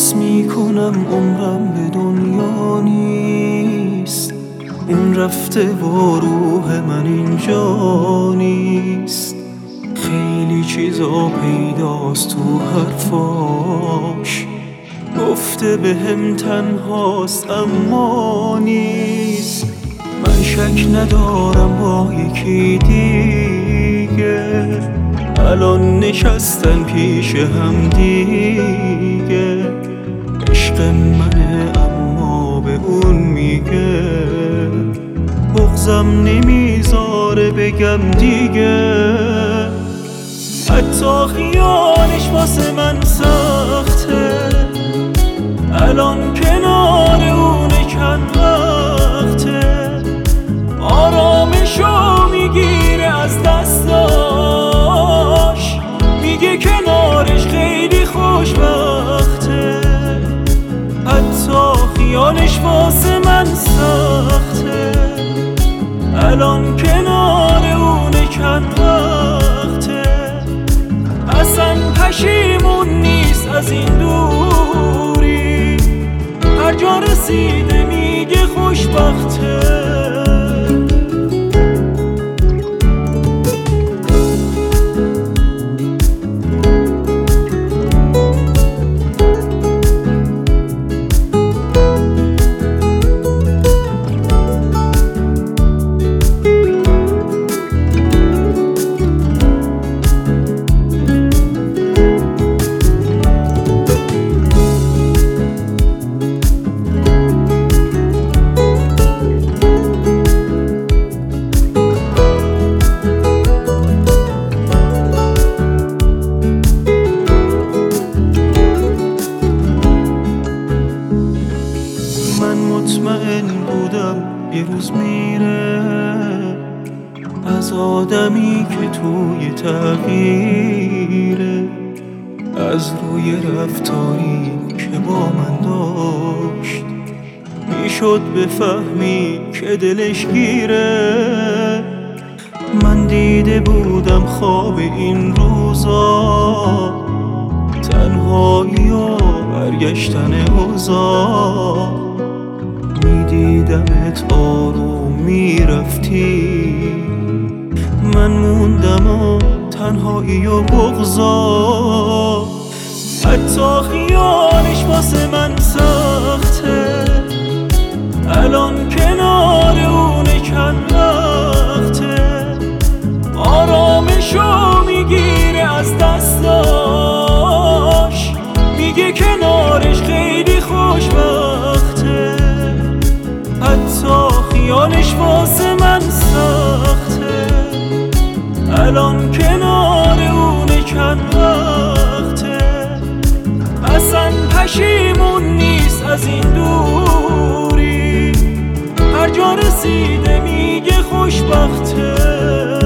احساس میکنم عمرم به دنیا نیست، اون رفته و روح من اینجا نیست. خیلی چیزا پیداست تو حرفاش، گفته بهم تنهاست اما نیست. من شک ندارم با یکی دیگه الان نشستن پیش هم دیگه. عشق منه اما به اون میگه بغضم نمیذاره بگم دیگه. حتی خیالش واسه من سخته، الان کنار اونه چند وقته. آرامشو میگیره از دستاش، میگه کنارش خیلی خوشبخته. حتی خیالش واسه من سخته، الان کنار اونه چند وقته. اصلا پشیمون نیست از این دوری، هر جا رسیده میگه خوشبخته. مطمئن بودم یه روز میره از آدمی که توی تغییره، از روی رفتاری که با من داشت میشد بفهمی که دلش گیره. من دیده بودم خواب این روزا، تنهایی و برگشتن اوضاع. میدیدمت آروم میرفتی، من موندم و تنهایی و بغضا. حتی خیالش واسه من سخته، الان کنار اونه چند وقته. آرامشو میگیره از دستاش، میگه کنارش خیلی خوشبخته. حتی خیالش واسه من سخته، الان کنار اونه چند وقته. اصلا پشیمون نیست از این دوری، هر جا رسیده میگه خوشبخته.